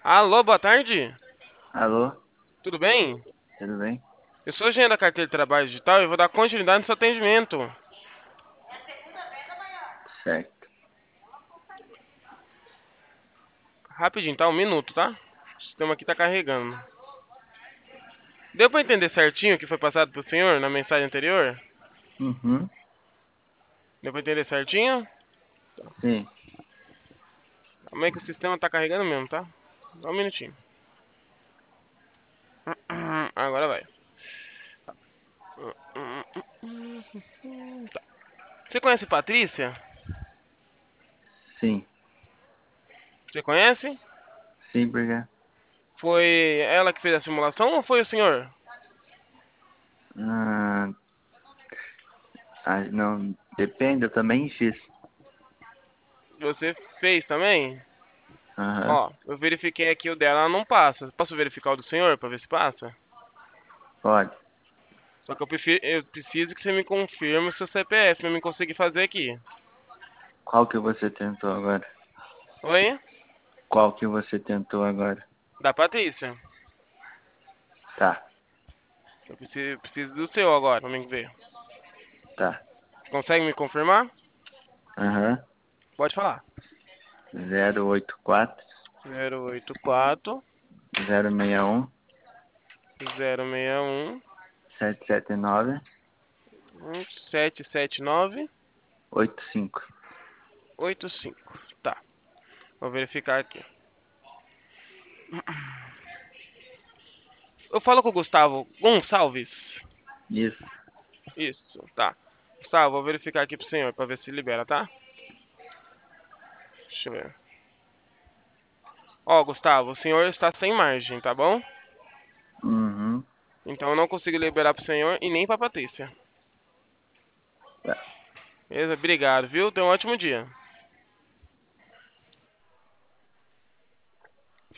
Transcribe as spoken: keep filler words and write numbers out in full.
Alô, boa tarde. Alô, Tudo bem? tudo bem? Eu sou o engenheiro da carteira de trabalho digital e vou dar continuidade no seu atendimento. Certo. Rapidinho, tá? Um minuto, tá? O sistema aqui tá carregando. Deu pra entender certinho o que foi passado pro senhor na mensagem anterior? Uhum, Deu pra entender certinho? sim. Como é que o sistema tá carregando mesmo, tá? Só um minutinho. Agora vai. Tá. Você conhece Patrícia? Sim. Você conhece? Sim, porque. Foi ela que fez a simulação ou foi o senhor? Ah, ah, não, depende, eu também fiz. Você fez também? Aham, Ó, eu verifiquei aqui o dela, ela não passa. Posso verificar o do senhor pra ver se passa? pode. Só que eu, prefiro, eu preciso que você me confirme o seu C P F pra eu me conseguir fazer aqui. Qual que você tentou agora? Oi? Qual que você tentou agora? Da Patrícia. Tá, Eu preciso, preciso do seu agora pra mim ver. tá. Consegue me confirmar? Aham, Pode falar. zero oito quatro, Zero oito quatro zero seis um, zero seis um sete sete nove, sete sete nove oito cinco. oito cinco. Tá. Vou verificar aqui. Eu falo com o Gustavo Gonçalves. Isso. Isso, tá. Gustavo, vou verificar aqui pro senhor pra ver se libera, tá? Deixa eu ver. Ó, Gustavo, o senhor está sem margem, tá bom? Uhum, Então eu não consigo liberar pro senhor e nem pra Patrícia. tá. Beleza? Obrigado, viu? Tenha um ótimo dia.